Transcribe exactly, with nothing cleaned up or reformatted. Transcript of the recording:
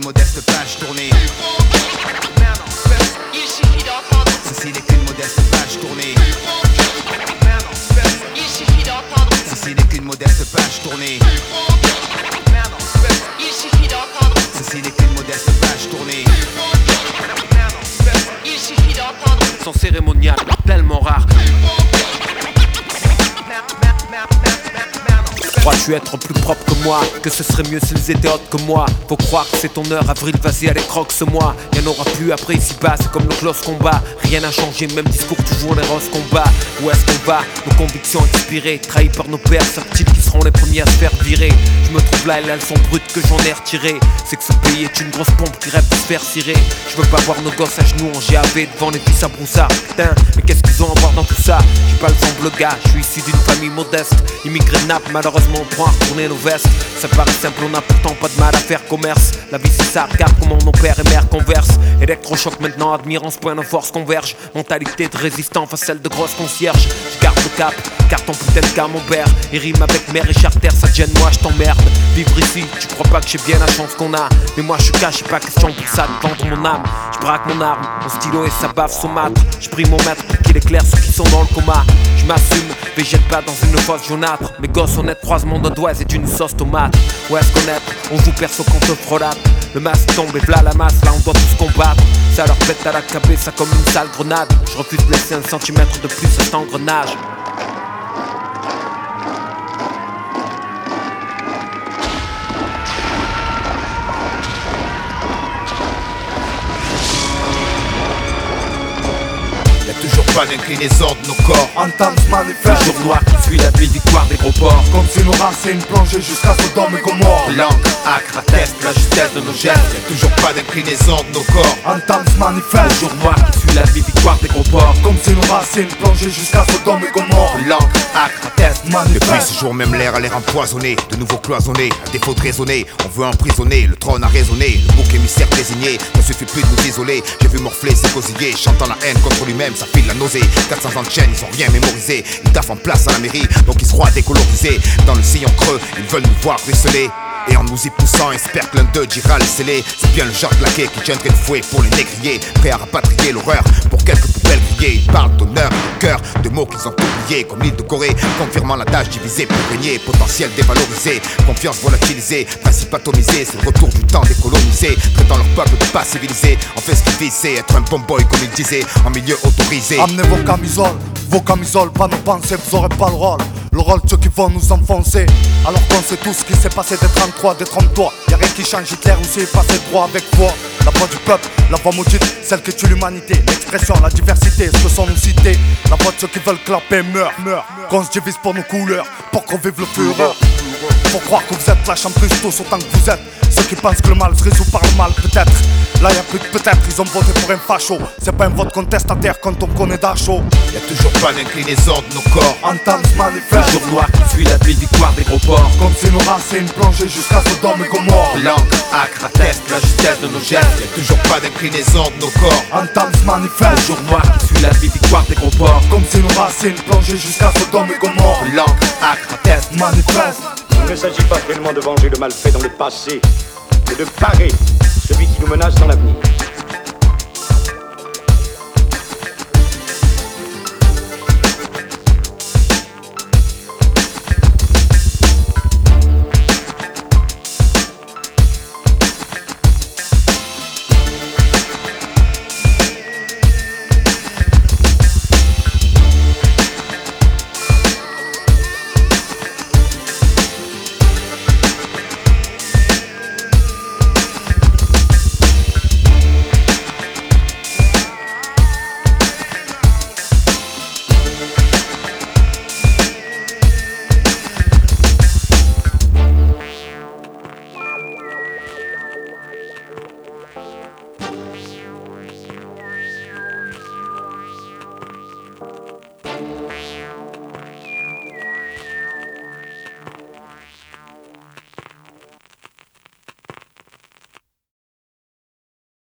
modeste page tournée. Il suffit d'entendre. Ceci n'est qu'une modeste page tournée. Il suffit d'entendre. Ceci n'est qu'une modeste page tournée. Il suffit d'entendre. Ceci n'est qu'une modeste page tournée. Il suffit d'entendre. Sans cérémonial, tellement rare. Crois-tu être plus propre que moi? Que ce serait mieux s'ils étaient autres que moi? Faut croire que c'est ton heure, avril, vas-y, allez, croque-ce-moi. Y'en aura plus après ici-bas, c'est comme le close combat. Rien n'a changé, même discours, toujours les roses combat. Où est-ce qu'on va? Nos convictions inspirées, trahies par nos pères, savent-ils qui seront les premiers à se faire virer? Je me trouve là et là, elles sont brutes que j'en ai retiré. C'est que ce pays est une grosse pompe qui rêve de se faire cirer. Je veux pas voir nos gosses à genoux en G A V devant les fils à broussard. Putain, mais qu'est-ce qu'ils ont à voir dans tout ça? J'ai pas le sang bleu gars, je suis issu d'une famille modeste. Immigré de Naples, malheureusement on prend à retourner nos vestes. Ça paraît simple, on a pourtant pas de mal à faire commerce. La vie c'est ça, regarde comment nos pères et mères conversent. Électrochoc maintenant, admirant ce point de force converge. Mentalité de résistant face à celle de grosse concierge. Je garde le cap, car ton putain de cas mon père. Il rime avec mer et charter, ça te gêne, moi je t'emmerde. Vivre ici, tu crois pas que j'ai bien la chance qu'on a. Mais moi je suis cash, pas question pour ça de vendre mon âme. Je braque mon arme, mon stylo et sa baffe saumâtre. Je prie mon maître pour qu'il éclaire ceux qui sont dans le coma. Je m'assume, végète pas dans une fosse jaunâtre. Mes gosses honnêtes, croisement de doigts et une sauce tomate. Où est-ce qu'on est? On joue perso qu'on te frolate. Le masque tombe et v'là la masse, là on doit tous combattre. Ça leur pète à la cabeza comme une sale grenade. Je refuse de laisser un centimètre de plus à cet engrenage. Toujours pas d'inclinaison de nos corps. Entame ce manifeste. Le jour noir qui suit la vie, victoire des gros ports. Comme si nos racines plongeaient jusqu'à Sodome et Gomorrhe. Langue, acre, atteste la justesse de nos gestes. Y'a toujours pas d'inclinaison de nos corps. Entame ce manifeste. Le jour noir qui suit la vie, victoire des gros ports. Comme si nos racines plongeaient jusqu'à Sodome et Gomorrhe. Langue, acre, atteste manifeste. Depuis ce jour même l'air a l'air empoisonné. De nouveau cloisonné, à défaut de raisonner. On veut emprisonner, le trône a résonné. Le bouc émissaire désigné, ne suffit plus de nous isoler. J'ai vu morfler ses gosillés, chantant la haine contre lui-même, ça file la nausée. quatre cents ans de chaîne, ils ont rien mémorisé. Ils taffent en place à la mairie, donc ils se croient décolorisés. Dans le sillon creux, ils veulent nous voir ruisseler. Et en nous y poussant, espère que l'un d'eux dira le scellé. C'est bien le genre de laquais qui tiendrait le fouet pour les négriers. Prêt à rapatrier l'horreur pour quelques poubelles grillées. Ils parlent d'honneur et de cœur, de mots qu'ils ont oubliés. Comme l'île de Corée, confirmant l'adage divisé pour régner. Potentiel dévalorisé, confiance volatilisée. Principe atomisé, c'est le retour du temps décolonisé. Traitant leur peuple de pas civilisé. En fait ce qu'ils visent, c'est être un bon boy comme ils disaient. En milieu autorisé. Amenez vos camisoles, vos camisoles, pas nos pensées, vous aurez pas le rôle. Le rôle de ceux qui vont nous enfoncer. Alors qu'on sait tout ce qui s'est passé des trente-trois, détrompe-toi. Y'a rien qui change, Hitler aussi est passé droit avec foi. La voix du peuple, la voix maudite, celle qui tue l'humanité. L'expression, la diversité, ce que sont nos cités. La voix de ceux qui veulent clapper meurt, meurt. Qu'on se divise pour nos couleurs, pour qu'on vive le fureur. Faut croire que vous êtes lâches en plus tous autant que vous êtes. Ceux qui pensent que le mal se résout par le mal, peut-être. Là y'a plus de peut-être, ils ont voté pour un facho. C'est pas un vote contestataire quand on connaît d'Acho. Y'a toujours pas d'inclinaison de nos corps. Entame ce Le manifeste. jour noir qui suit la vie, victoire des gros ports. Comme si nos racines plongeaient jusqu'à Sodome et Gomorre. Langue, acre, atteste la justesse de nos gestes. Y'a toujours pas d'inclinaison de nos corps. Entame ce Le manifeste. jour noir qui suit la vie, victoire des gros ports. Comme si nos racines plongeaient jusqu'à Sodome et Gomorre. Langue, acre, atteste Manifeste. Il ne s'agit pas tellement de venger le mal fait dans le passé, mais de parer celui qui nous menace dans l'avenir.